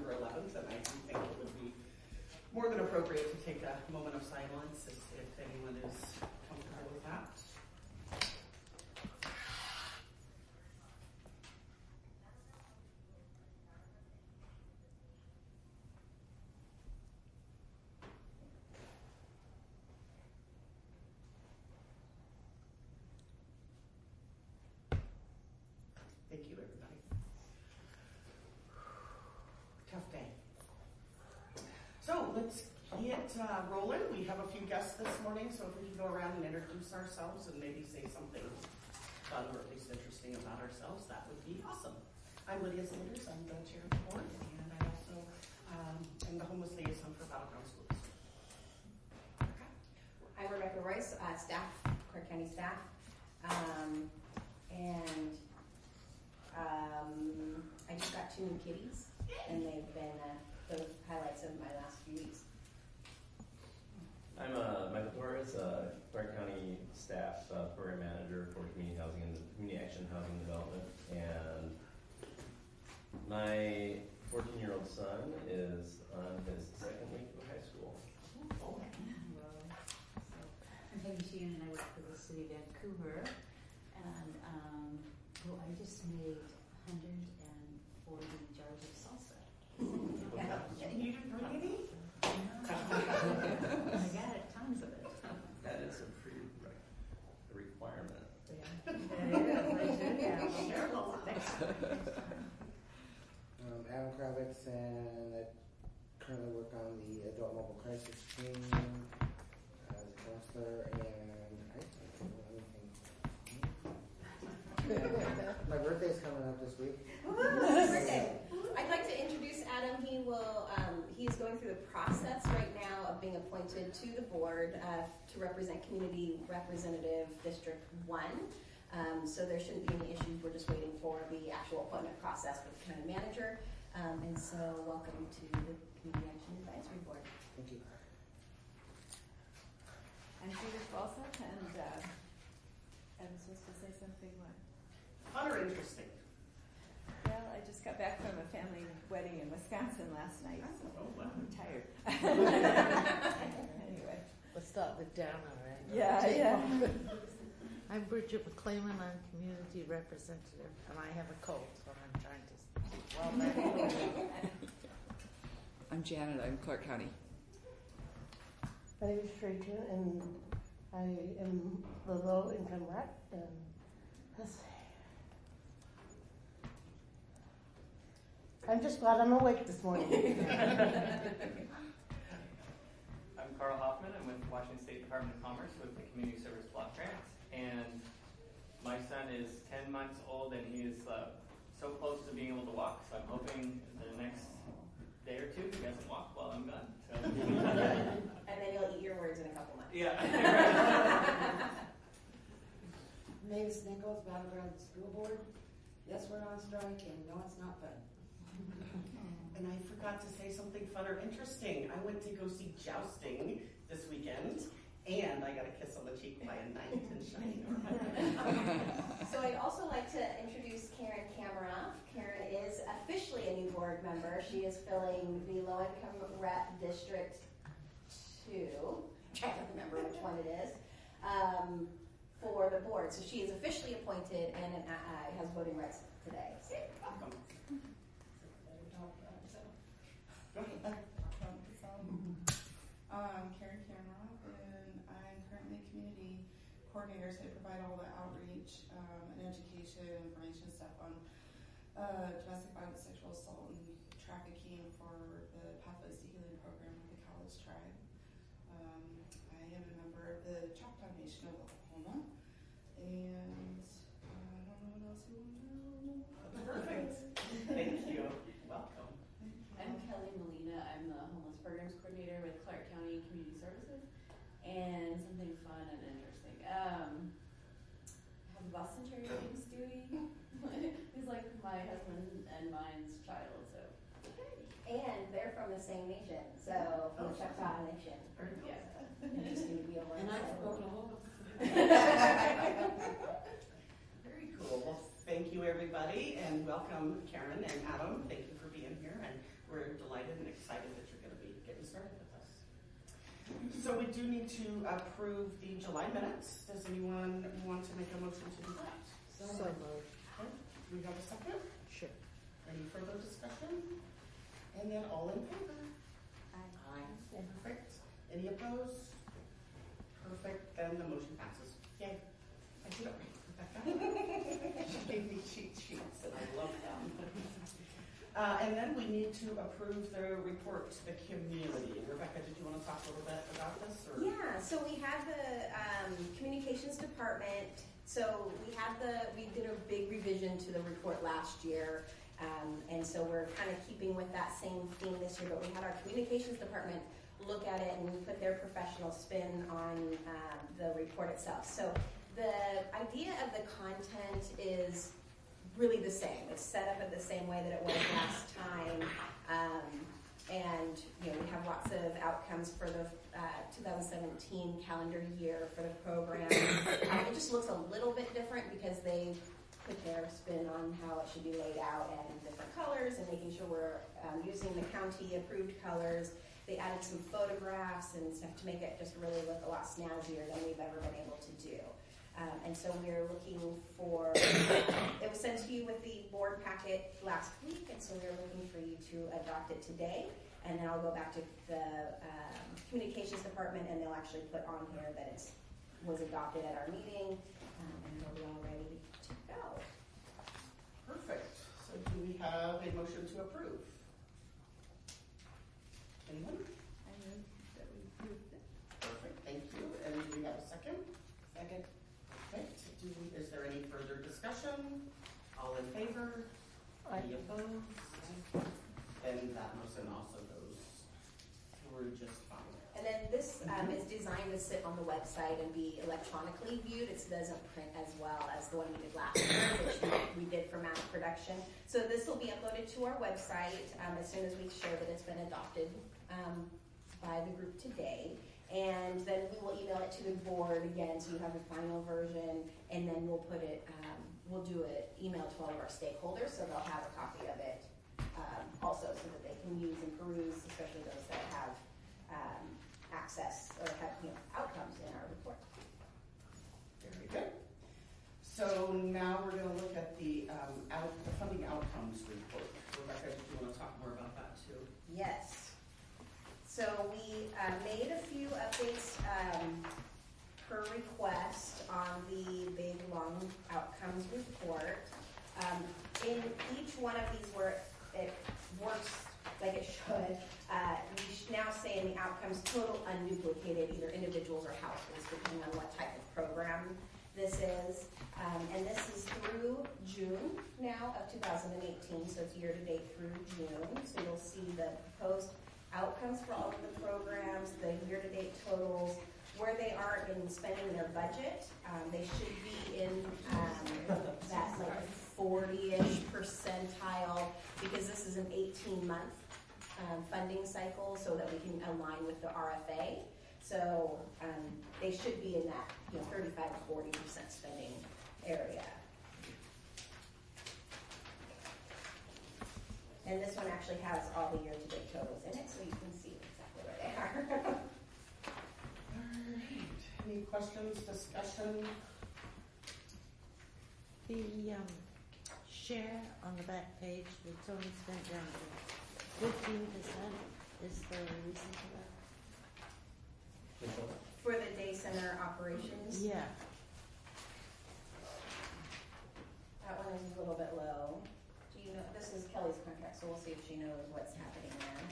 December 11th, and I do think it would be more than appropriate to take a moment of silence if anyone is comfortable with that. Thank you, everybody. Tough day. So let's get rolling. We have a few guests this morning, so if we can go around and introduce ourselves and maybe say something fun or at least interesting about ourselves, that would be awesome. I'm Lydia Sanders. I'm the chair of the board, and I also am the homeless liaison for Battleground Schools. Okay. I'm Rebecca Royce, staff, Clark County staff, and I just got 2 new kitties, and they've been the highlights of my last few weeks. I'm Michael Torres, Clark County staff program manager for community housing and community action housing development, and my 14-year-old son is on his 2nd week of high school. I'm Peggy Sheehan, and I work for the city of Vancouver, and I just made 140 jars of salsa. You didn't bring any? I got it, tons of it. That is a requirement. Adam Kravitz, and I currently work on the Adult Mobile Crisis team as a counselor, and I don't know anything. My birthday's coming up this week. Happy birthday. I'd like to introduce Adam. He's going through the process right now of being appointed to the board to represent Community Representative District 1. So there shouldn't be any issues. We're just waiting for the actual appointment process with the county manager. And so welcome to the Community Action Advisory Board. Thank you. I'm Judith Walseth, and I'm supposed to say something. What? Fun or interesting? Well, I just got back from a family wedding in Wisconsin last night, so I'm tired. Anyway. Let's start with Dana, right? Yeah. I'm Bridget McClellan. I'm community representative, and I have a cold, so I'm trying to keep well back. I'm Janet. I'm Clark County. My name is Trajan, and I am the low-income rep, and let's see. I'm just glad I'm awake this morning. I'm Carl Hoffman. I'm with Washington State Department of Commerce with the Community Service Block Grants, and my son is 10 months old, and he is so close to being able to walk, so I'm hoping the next day or two he doesn't walk while I'm gone. So. And then you'll eat your words in a couple months. Yeah. Mavis Nichols, Battleground School Board. Yes, we're on strike, and no, it's not fun. And I forgot to say something fun or interesting. I went to go see jousting this weekend, and I got a kiss on the cheek by a knight in shining armor. So I'd also like to introduce Karen Kameroff. Karen is officially a new board member. She is filling the low-income rep District 2. I'm trying to remember which one it is. For the board. So she is officially appointed and has voting rights today. So. Welcome. I'm Karen Kameroff, and I'm currently a community coordinator, so I provide all the outreach and education, information stuff on domestic violence, sexual assault, and trafficking for the Pathways to Healing program with the College Tribe. I am a member of the Choctaw Nation of Oklahoma, and I don't know what else you want to know. Perfect. Thank you. Welcome. I'm Kelly Molina. I'm the homeless programs coordinator with Clark County Community Services, and something fun and interesting. I have a Boston Terrier named Stewie. He's like my husband and mine's child, so. And they're from the same nation, so from the Choctaw Nation. Yeah. Interesting to be over. And I'm from Oklahoma. Very cool. Well, thank you, everybody, and welcome, Karen and Adam. Thank you for being here. And We're delighted and excited that you're going to be getting started with us. So we do need to approve the July minutes. Does anyone want to make a motion to do that? So moved. Okay. Do we have a second? Sure. Any further discussion? And then all in favor? Aye. Perfect. Any opposed? Perfect. Then the motion passes. Yay. I did it right, Rebecca. She gave me cheat sheets and I love them. And then we need to approve the report to the community. Rebecca, did you want to talk a little bit about this? Or? Yeah, so we have the communications department. So we did a big revision to the report last year. And so we're kind of keeping with that same theme this year, but we had our communications department look at it and put their professional spin on the report itself. So the idea of the content is really the same. It's set up in the same way that it was last time. And we have lots of outcomes for the 2017 calendar year for the program. It just looks a little bit different because they put their spin on how it should be laid out and different colors and making sure we're using the county approved colors. They added some photographs and stuff to make it just really look a lot snazzier than we've ever been able to do. And so we're looking for, it was sent to you with the board packet last week, and so we're looking for you to adopt it today. And then I'll go back to the communications department and they'll actually put on here that it was adopted at our meeting, and we'll be all ready to go. Perfect. So do we have a motion to approve? Anyone? I move that we approve it. Perfect, thank you. And do we have a second? Second. Perfect. Is there any further discussion? All in favor? Any opposed? And that motion also goes through just fine. And then this is designed to sit on the website and be electronically viewed. It doesn't print as well as the one we did last year, which we did for mass production. So this will be uploaded to our website as soon as we share that it's been adopted by the group today. And then we will email it to the board again, so you have the final version. And then we'll put it, we'll do an email to all of our stakeholders, so they'll have a copy of it also, so that they can use and peruse, especially those that have access or have outcomes in our report. Very good. So now we're going to look at the funding outcomes report. Rebecca, do you want to talk more about that too? Yes. So we made a few updates per request on the big long outcomes report. In each one of these where it works like it should, we now say in the outcomes total unduplicated, either individuals or households, depending on what type of program this is. And this is through June now of 2018, so it's year to date through June. So you'll see the proposed outcomes for all of the programs, the year to date totals, where they are in spending their budget. They should be in that like 40-ish percentile, because this is an 18-month funding cycle, so that we can align with the RFA. So they should be in that 35 to 40% spending area. And this one actually has all the year-to-date totals in it, so you can see exactly where they are. All right. Any questions, discussion? The share on the back page, it's only spent down to 15%. Is there a reason for that? For the day center operations? Yeah. That one is a little bit low. Do you know, this is Kelly's contract, so we'll see if she knows what's happening there.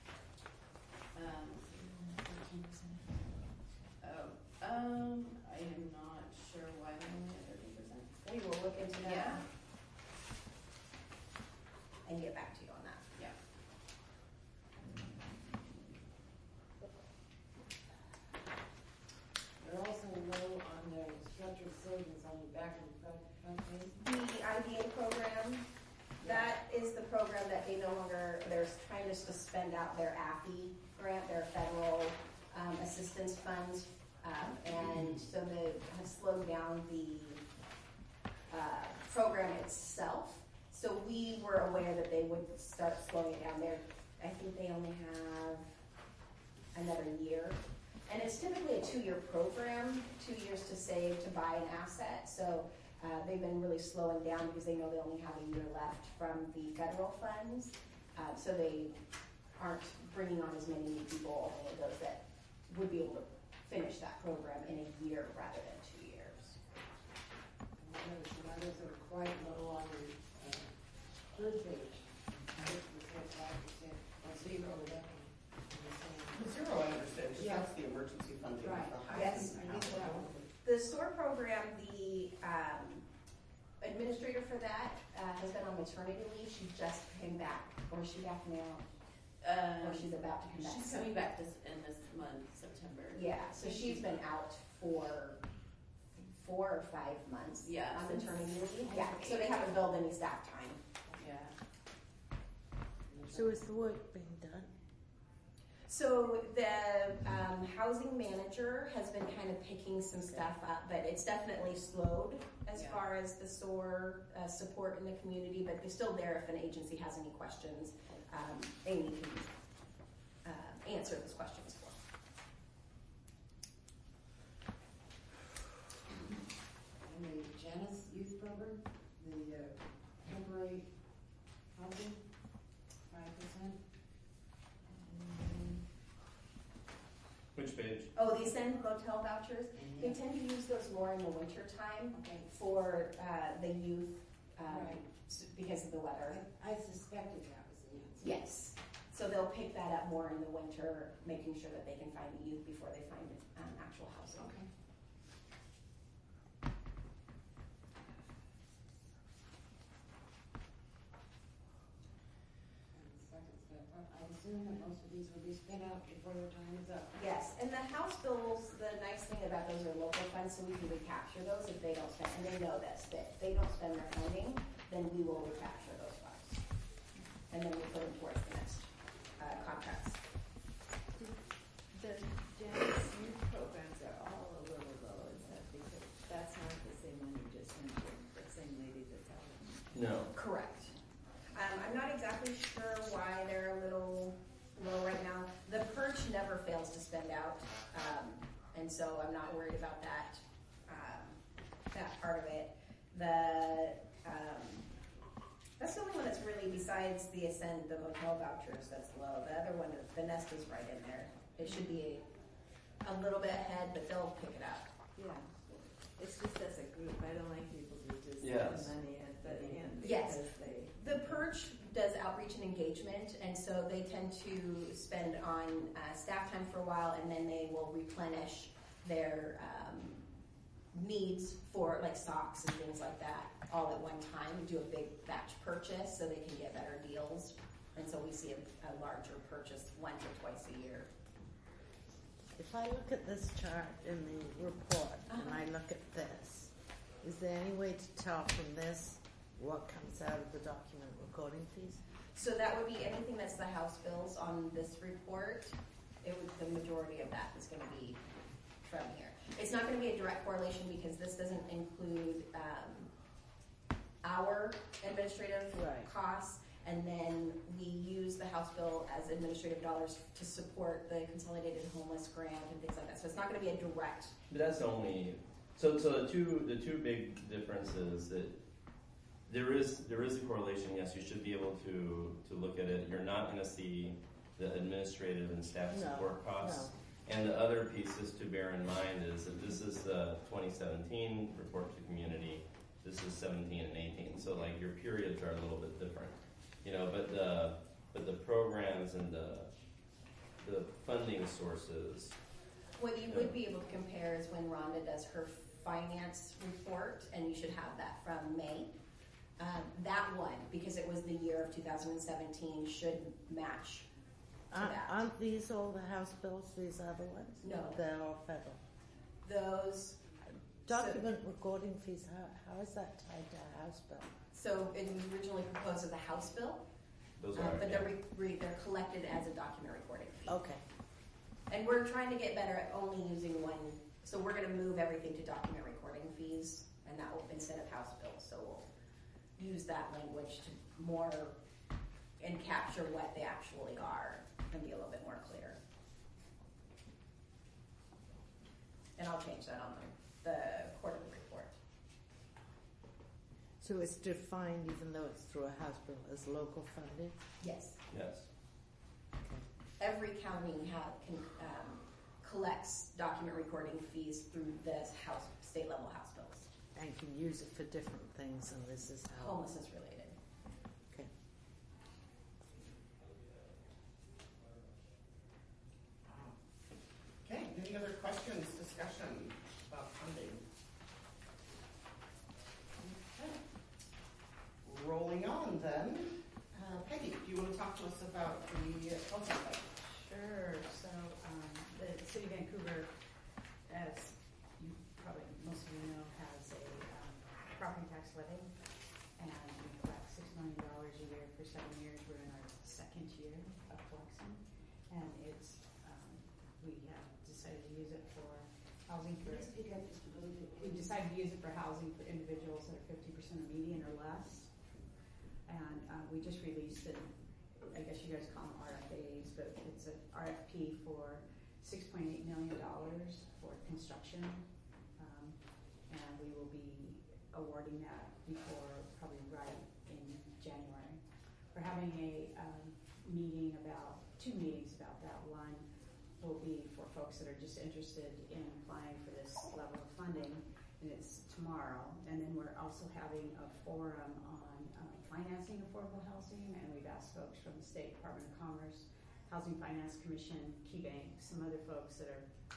I am not sure why they're only at 13%. We will look into that. Yeah. And get back to you on that. Yeah. They're also low on their structured savings on the back of the front page. The IDA program, that is the program that they no longer, they're trying to suspend out their AFI grant, their federal assistance funds, and so they have slowed down the program itself. So we were aware that they would start slowing it down. I think they only have another year. And it's typically a 2-year program, 2 years to save to buy an asset. So they've been really slowing down because they know they only have a year left from the federal funds. So they aren't bringing on as many new people, only those that would be able to finish that program in a year rather than 2 years. Some others are quite low on the third page. 6%, 5%, or 0 definitely. Zero, I understand, because Yeah. that's the emergency funding. Right. The high Yes. fee. I get that one. The SOAR program, the administrator for that has been on maternity leave. She just came back, or is she back now? Or she's about to come back. She's coming back in this month, September. Yeah, so she's been out for 4 or 5 months. Yeah, on since- maternity leave. Yeah, so they haven't built any staff time. Yeah. So is the work being done? So the housing manager has been kind of picking some stuff up, but it's definitely slowed as Yeah. far as the SOAR support in the community, but they're still there if an agency has any questions. Amy can answer those questions for them. And the Janice Youth Program, the temporary housing, 5%. Which page? Oh, the Ascend motel vouchers, they tend to use those more in the winter time for the youth Right. because of the weather. I suspected that was the answer. Yes. So they'll pick that up more in the winter, making sure that they can find the youth before they find actual housing. Okay. And the second step, I assume that most of these will be spent out before their time is up. Yes, and the house bills, the nice thing about those are local funds, so we can recapture those if they don't spend, and they know this, that if they don't spend their funding, then we will recapture those funds. And then we put them towards the next contracts. The Janice youth programs are all a little low, is that because that's not the same one you just mentioned, the same lady that's out of No. Correct. I'm not exactly sure why they're a little low right now. The purge never fails to spend out, and so I'm not worried about that part of it. That's the only one that's really, besides the Ascend, the motel vouchers, that's low. The other one, the Nest is right in there. It should be a little bit ahead, but they'll pick it up. Yeah, it's just as a group, I don't like people who just Yes. spend money at the end Yes. because they. The Purge does outreach and engagement, and so they tend to spend on staff time for a while, and then they will replenish their needs for like socks and things like that all at one time, do a big batch purchase so they can get better deals. And so we see a larger purchase once or twice a year. If I look at this chart in the report and I look at this, is there any way to tell from this what comes out of the document recording fees? So that would be anything that's the house bills on this report. The majority of that is going to be from here. It's not going to be a direct correlation because this doesn't include our administrative costs, and then we use the house bill as administrative dollars to support the consolidated homeless grant and things like that. So it's not going to be a direct. But that's the only. So the two big differences that there is a correlation. Yes, you should be able to look at it. You're not going to see the administrative and staff support costs. No. And the other pieces to bear in mind is that this is the 2017 report to community. This is 17 and 18. So like your periods are a little bit different, but the programs and the funding sources. What you would be able to compare is when Rhonda does her finance report, and you should have that from May. That one, because it was the year of 2017, should match to that. Aren't these all the house bills, these other ones? No. They're all federal. Those Document recording fees, how is that tied to a house bill? So it was originally proposed as a house bill, Those are. but they're collected as a document recording fee. Okay. And we're trying to get better at only using one. So we're going to move everything to document recording fees, and that will instead of house bills. So we'll use that language to more and capture what they actually are and be a little bit more clear. And I'll change that on the quarterly report. So it's defined, even though it's through a house bill, as local funded? Yes. Yes. Every county collects document recording fees through the state level house bills. And can use it for different things, and this is how. Homelessness related. Okay. Okay, any other questions, discussion about funding? Okay. Rolling on then. Peggy, do you want to talk to us about the council budget? Sure. So the City of Vancouver, as you probably most of you know, has a property tax levy, and we collect $6 million a year for 7 years. We're in our second year of collecting, and it's we have decided to use it for housing for. We decided to use it for housing for individuals that are 50% of median or less, and we just released it. I guess you guys call them RFAs, but it's an RFP for $6.8 million for construction, and we will be awarding that before probably right in January. We're having a two meetings about that. One will be for folks that are just interested in applying for this level of funding, and it's tomorrow. And then we're also having a forum on financing affordable housing, and we've asked folks from the State Department of Commerce, Housing Finance Commission, KeyBank, some other folks that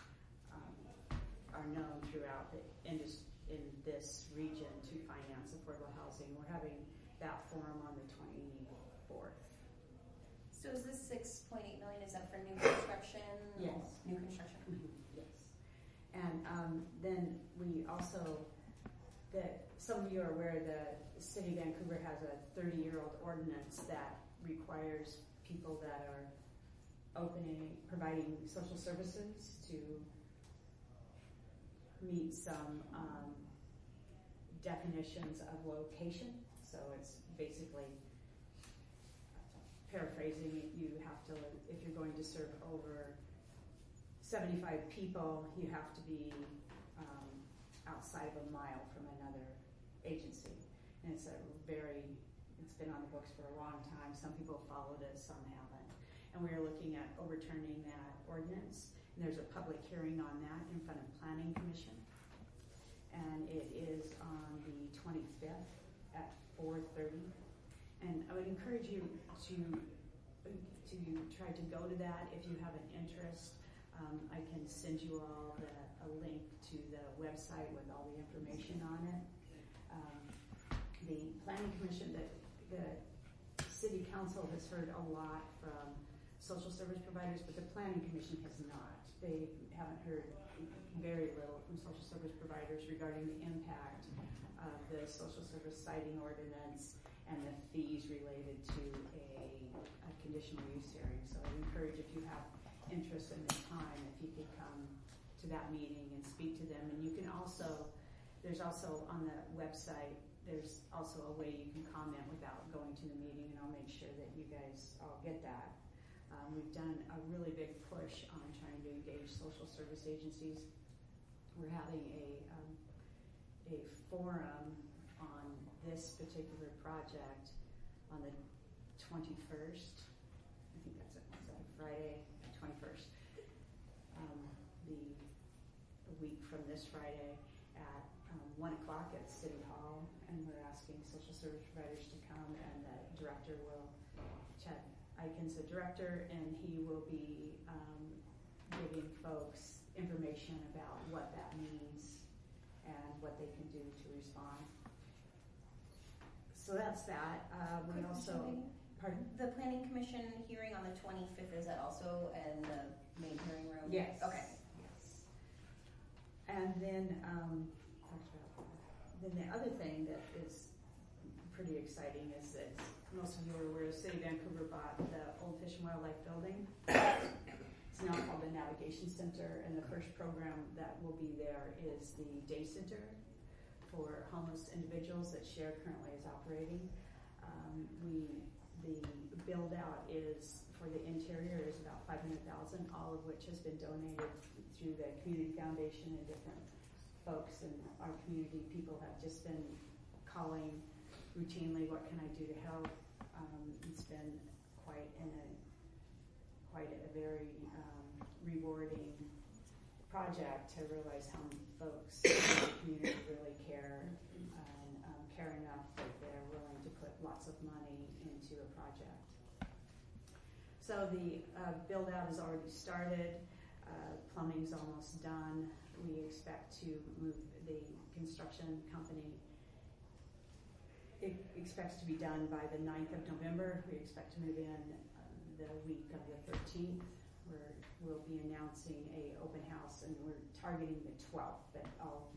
are known throughout the industry in this region to finance affordable housing. We're having that forum on the 24th. So is this $6.8 million, is that for new construction? Yes. New construction? Mm-hmm. Yes. And then we also, some of you are aware the City of Vancouver has a 30-year-old ordinance that requires people that are providing social services to meet some definitions of location. So it's basically, paraphrasing, you have to, if you're going to serve over 75 people, you have to be outside of a mile from another agency. And it's been on the books for a long time. Some people followed it, some haven't. And we are looking at overturning that ordinance. And there's a public hearing on that in front of Planning Commission. And it is on the 25th at 4:30. And I would encourage you to try to go to that if you have an interest. I can send you all a link to the website with all the information on it. The Planning Commission, the City Council has heard a lot from social service providers, but the Planning Commission has not. They haven't heard very little from social service providers regarding the impact of the social service siting ordinance and the fees related to a conditional use hearing. So I encourage, if you have interest in the time, if you could come to that meeting and speak to them. And you can also, there's also on the website, there's also a way you can comment without going to the meeting, and I'll make sure that you guys all get that. We've done a really big push on trying to engage social service agencies. We're having a forum on this particular project on the 21st. I think that's it. Is that a Friday? 21st. The week from this Friday at 1 o'clock at City Hall, and we're asking social service providers to come, and the director will, Chad Eikens, the director, and he will be giving folks information about what that means and what they can do to respond. So that's that. We also, pardon? The Planning Commission hearing on the 25th, is that also in the main hearing room? Yes. Okay. Yes. And then the other thing that is pretty exciting is that most of you are aware, City of Vancouver bought the Old Fish and Wildlife Building. It's now called the Navigation Center, and the first program that will be there is the Day Center for homeless individuals that SHARE currently is operating. We The build out is for the interior is about $500,000, all of which has been donated through the Community Foundation and different folks in our community. People have just been calling routinely, what can I do to help? It's been quite a very rewarding project to realize how many folks in the community really care and care enough that they're willing to put lots of money into a project. So the build out has already started. Plumbing's almost done. We expect to move the construction company. It expects to be done by the 9th of November. We expect to move in the week of the 13th. We'll be announcing a open house, and we're targeting the 12th. But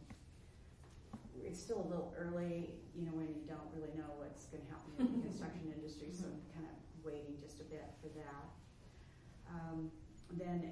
it's still a little early, when you don't really know what's going to happen in the construction industry, so I'm kind of waiting just a bit for that. Then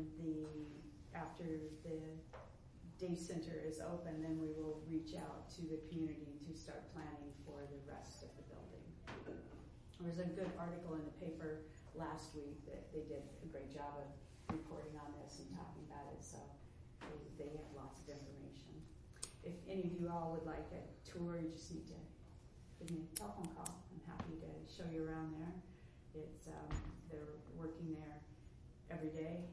after the day center is open, then we will reach out to the community to start planning for the rest of the building. There was a good article in the paper last week that they did a great job of reporting on this and talking about it, so they have lots of information. If any of you all would like a tour, you just need to give me a telephone call. I'm happy to show you around there. It's they're working there every day,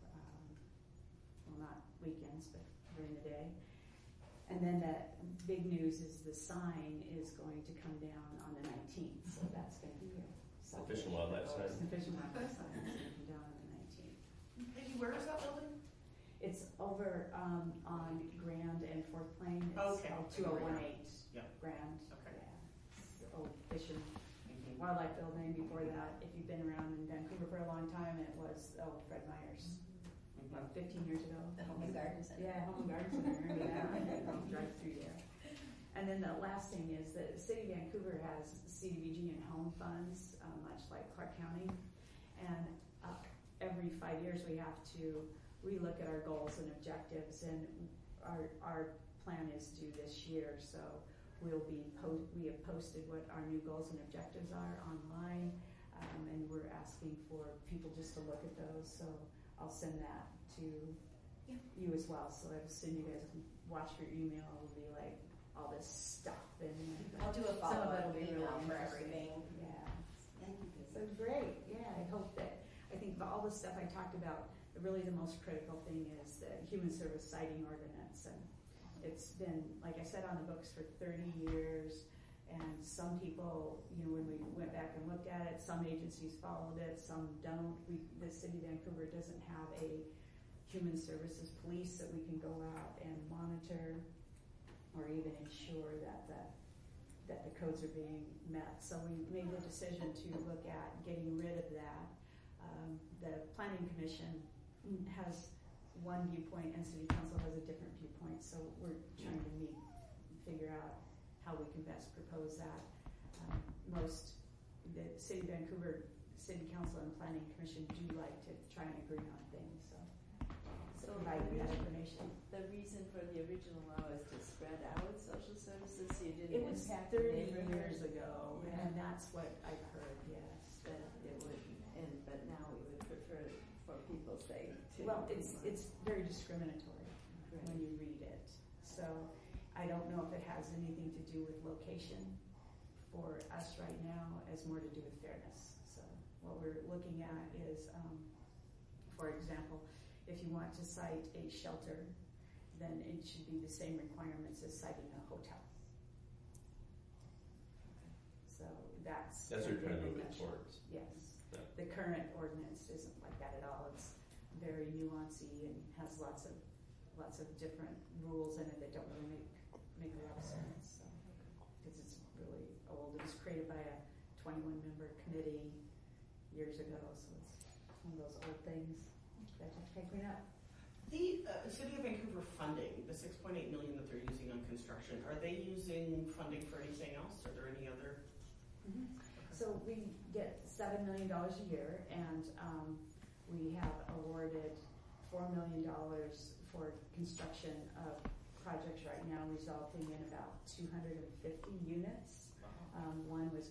well, not weekends, but during the day. And then the big news is the sign is going to come down on the 19th, so that's going to be a Fish and Wildlife sign. The Fish and Wildlife sign is going to come down on the 19th. Peggy, where is that building? It's over on Grand and Fourth Plain. It's Okay. called 2018 Yep. Grand. Okay. Yeah. It's the old Fish and Wildlife building. Before that, if you've been around in Vancouver for a long time, it was the old Fred Meyer's. About 15 years ago. The Home and Garden Center. Yeah, Home and Garden Center. Remember that? Drive through there. And then the last thing is that the City of Vancouver has CDBG and home funds, much like Clark County. And every 5 years we have to relook at our goals and objectives. And our plan is due this year. So we have posted what our new goals and objectives are online. And we're asking for people just to look at those. So I'll send that to you as well. So as soon as you guys can watch your email, it'll be like all this stuff. And I'll do a some of follow-up it'll be email really for interesting. everything. Yeah. So great. Yeah, I hope that, I think all the stuff I talked about, really the most critical thing is the Human Service Siting Ordinance. And it's been, like I said, on the books for 30 years. And some people, when we went back and looked at it, some agencies followed it, some don't. The City of Vancouver doesn't have a human services police that we can go out and monitor or even ensure that the codes are being met. So we made the decision to look at getting rid of that. The Planning Commission has one viewpoint and City Council has a different viewpoint. So we're trying to figure out how we can best propose that. The City of Vancouver City Council and Planning Commission do like to try and agree on things, so providing that information. The reason for the original law is to spread out social services, so you didn't It was impact 30 the neighborhood. years ago, and that's what I've heard, yes. That it would, but now we would prefer for people's sake to. Well, it's very discriminatory when you read it. So I don't know if it has anything to do with location for us right now, as more to do with fairness. So what we're looking at is, for example, if you want to cite a shelter, then it should be the same requirements as citing a hotel. So that's what you're trying to move it towards. Yes. Yeah. The current ordinance isn't like that at all. It's very nuancy and has lots of different rules in it that don't really make a lot of sense. So, because it's really old. It was created by a 21-member committee years ago, so it's one of those old things that have to clean up. The City of Vancouver funding, the $6.8 million that they're using on construction, are they using funding for anything else? Are there any other? Mm-hmm. So we get $7 million a year, and we have awarded $4 million for construction of projects right now, resulting in about 250 units. One was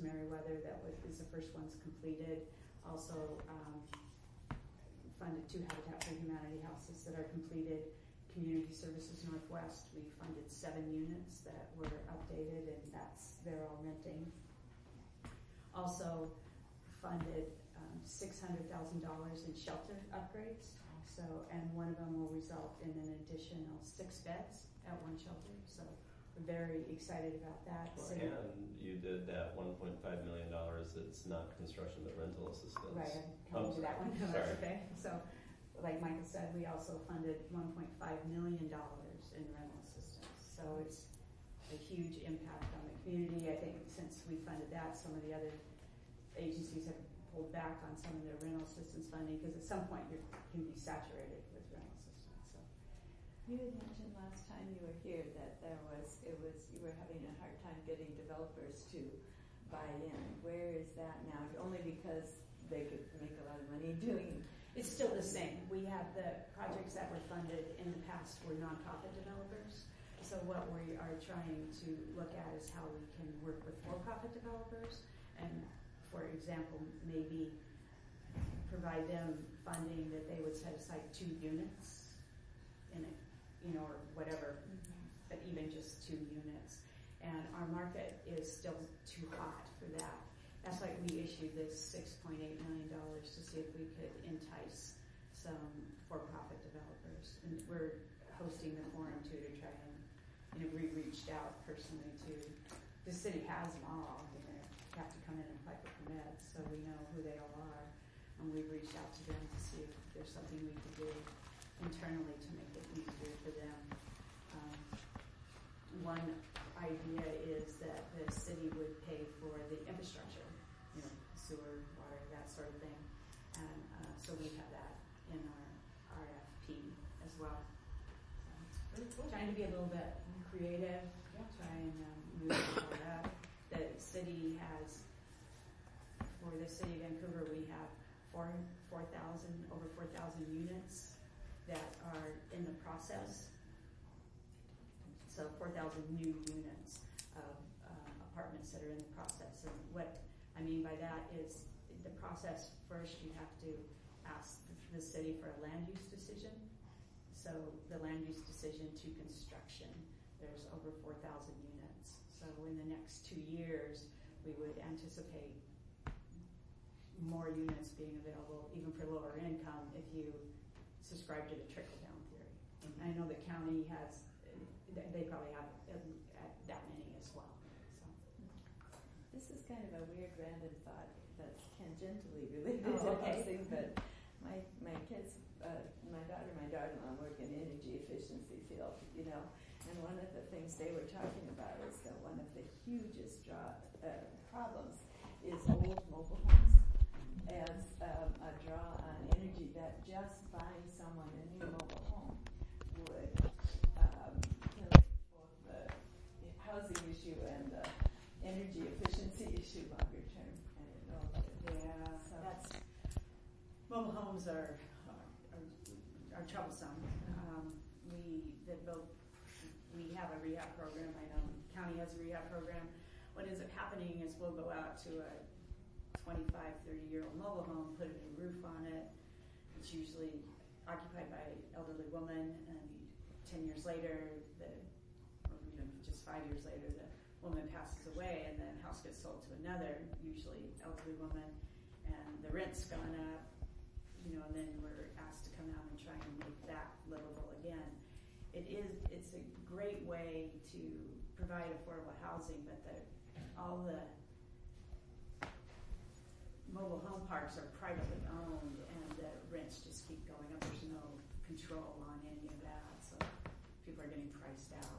Meriwether, is the first one's completed. Also funded 2 Habitat for Humanity houses that are completed. Community Services Northwest, we funded 7 units that were updated, and they're all renting. Also funded $600,000 in shelter upgrades. So, and one of them will result in an additional 6 beds at one shelter. So, we're very excited about that. Well, and you did that $1.5 million. It's not construction but rental assistance. Right, I'm coming to that one. That's okay. So, like Michael said, we also funded $1.5 million in rental assistance. So it's a huge impact on the community. I think since we funded that, some of the other agencies have pulled back on some of their rental assistance funding because at some point you can be saturated with rental assistance. So you had mentioned last time you were here that you were having a hard time getting developers to buy in. Where is that now? Only because they could make a lot of money doing. It's still the same. We have the projects that were funded in the past were nonprofit developers. So what we are trying to look at is how we can work with for-profit developers and, for example, maybe provide them funding that they would set aside 2 units in it, or whatever, but even just 2 units. And our market is still too hot for that. That's why we issued this $6.8 million to see if we could entice some for-profit developers. And we're hosting the forum too to try and, we reached out personally to, the city has them all. They have to come in and apply for permits, so we know who they all are. And we've reached out to them to see if there's something we could do internally to make it easier for them. One idea is that the city would pay for the infrastructure, sewer, water, that sort of thing. And so we have that in our RFP as well. So, trying to be a little bit creative, try and move all that. The city has, for the city of Vancouver, we have over 4,000 units that are in the process. So 4,000 new units of apartments that are in the process. And what I mean by that is the process first you have to ask the city for a land use decision. So the land use decision to construction, there's over 4,000 units. So in the next 2 years, we would anticipate more units being available, even for lower income, if you subscribe to the trickle-down theory. Mm-hmm. I know the county has, they probably have that many as well. So. This is kind of a weird random thought that's tangentially related to housing, but my kids, my daughter and my daughter-in-law work in the energy efficiency field, and one of the things they were talking about is that one of the hugest problems is old mobile homes as a draw on energy, that just buying someone a new mobile home would kill both the housing issue and the energy efficiency issue longer term. I didn't know about it. Yeah, so that's mobile homes are troublesome. We have a rehab program. I know the county has a rehab program. What ends up happening is we'll go out to a 25, 30-year-old mobile home, put a new roof on it. It's usually occupied by an elderly woman, and 10 years later, or even just 5 years later, the woman passes away, and the house gets sold to another, usually elderly woman, and the rent's gone up, and then we're asked to come out and try and make that livable again. It's a great way to provide affordable housing, but all the mobile home parks are privately owned, and the rents just keep going up. There's no control on any of that, so people are getting priced out.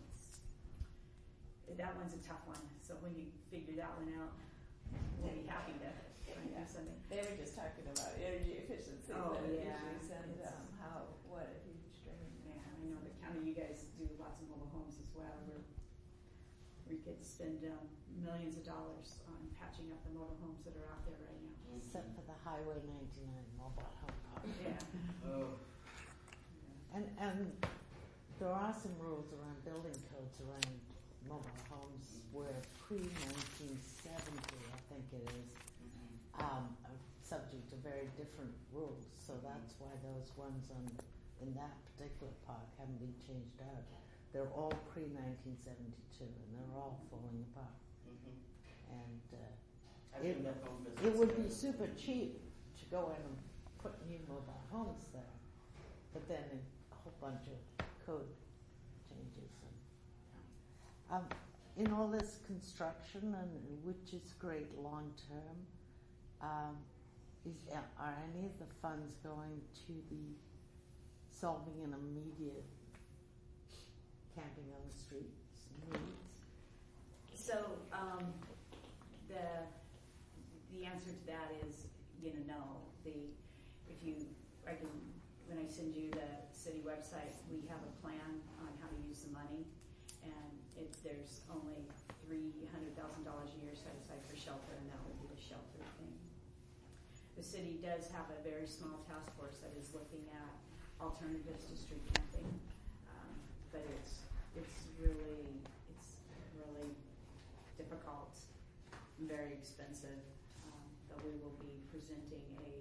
So that one's a tough one. So when you figure that one out, we'll be happy to try and do something. They were just talking about energy efficiency issues and what a huge drain. Yeah, I know the county, you guys do lots of mobile homes as well, where we could spend millions of dollars on patching up the mobile homes that are out there right now. Except for the Highway 99 mobile home park. Yeah. Oh. And there are some rules around building codes around mobile homes were pre-1970, I think it is, subject to very different rules. So that's why those ones in that particular park haven't been changed out. They're all pre-1972, and they're all falling apart. And it would be super cheap to go in and put new mobile homes there, but then a whole bunch of code changes. And, in all this construction, and which is great long term, are any of the funds going to the solving an immediate camping on the streets needs? So the answer to that is no. When I send you the city website, we have a plan on how to use the money, and there's only $300,000 a year set aside for shelter, and that would be the shelter thing. The city does have a very small task force that is looking at alternatives to street camping, but it's really difficult and very expensive. But we will be presenting a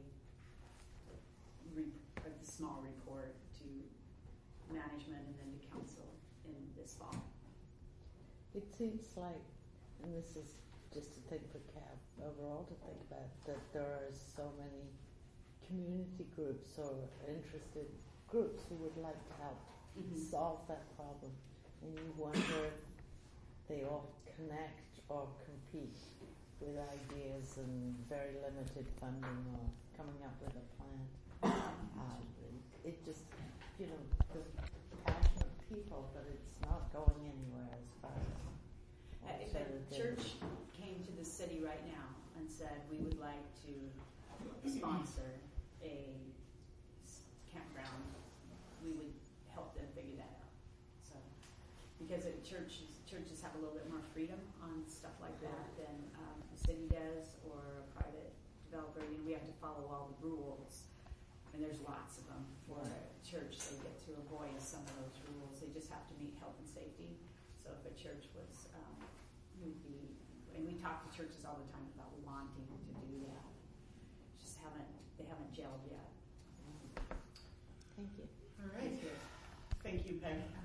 small report to management and then to council in this fall. It seems like, and this is just a thing for CAB overall to think about, that there are so many community groups or interested groups who would like to help solve that problem. And you wonder if they all connect or compete with ideas and very limited funding or coming up with a plan. It just, the passionate people, but it's not going anywhere as far as... If a church came to the city right now and said, we would like to sponsor a campground, we would help them figure that out. So, because churches have a little bit more freedom on stuff like that than the city does or a private developer. We have to follow all the rules. And there's lots of them for a church. They get to avoid some of those rules. They just have to meet health and safety. So if a church was, and we talk to churches all the time about wanting to do that. They haven't gelled yet. Thank you. All right. Thank you, Peg.